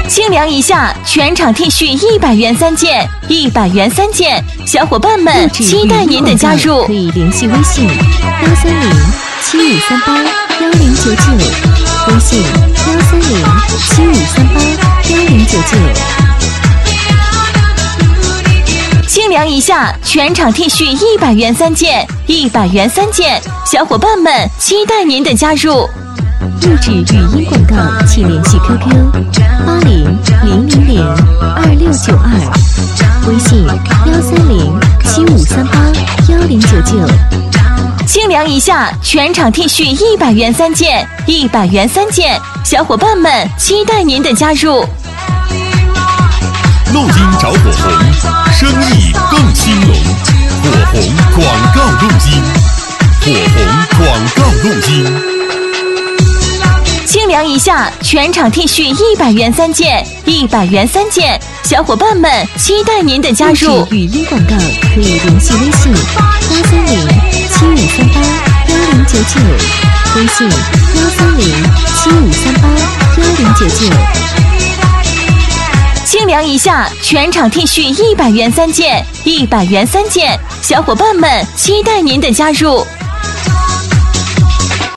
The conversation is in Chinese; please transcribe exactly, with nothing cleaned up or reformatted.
清凉一下，全场 T 恤一百元三件，一百元三件，小伙伴们期待您的加入。 可以联系微信幺三零七五三八幺零九九，微信幺三零七五三八幺零九九。 清凉一下，全场 T 恤一百元三件，一百元三件，小伙伴们期待您的加入。 录制语音广告，请联系 Q Q 八零零零零二六九二，微信幺三零七五三八幺零九九。 清凉一下，全场 T 恤一百元三件，一百元三件，小伙伴们期待您的加入。 录音找火红，生意更兴隆。火红广告录音，火红广告录音。 清凉一下，全场 T 恤一百元三件，一百元三件，小伙伴们期待您的加入。 语音广告可以联系微信八三零七五三八幺零九九，微信幺三零七五三八幺零九九。 清凉一下，全场 T 恤一百元三件，一百元三件，小伙伴们期待您的加入。